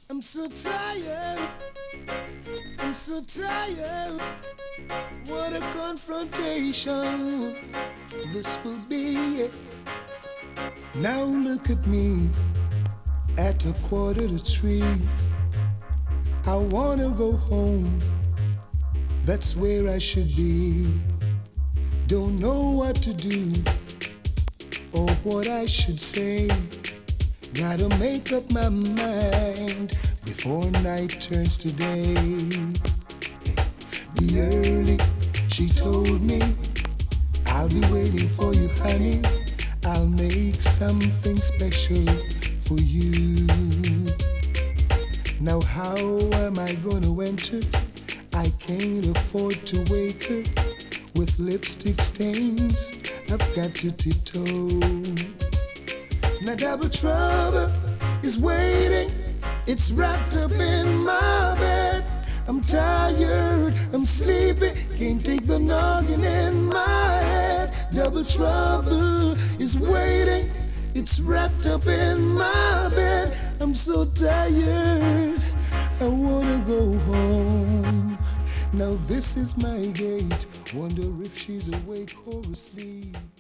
I'm so tired. I'm so tired. What a confrontation this will be. Now look at me at 2:45. I wanna go home. That's where I should be. Don't know what to do or what I should say. Gotta make up my mind before night turns to day. Be early, she told me. I'll be waiting for you, honey. I'll make something special for you. Now how am I gonna enter? I can't afford to wake her with lipstick stains. I've got to tiptoe. Now double trouble is waiting. It's wrapped up in my bed. I'm tired, I'm sleepy. Can't take the noggin in my head. Double trouble is waiting. It's wrapped up in my bed. I'm so tired, I wanna go home. Now this is my gate. Wonder if she's awake or asleep.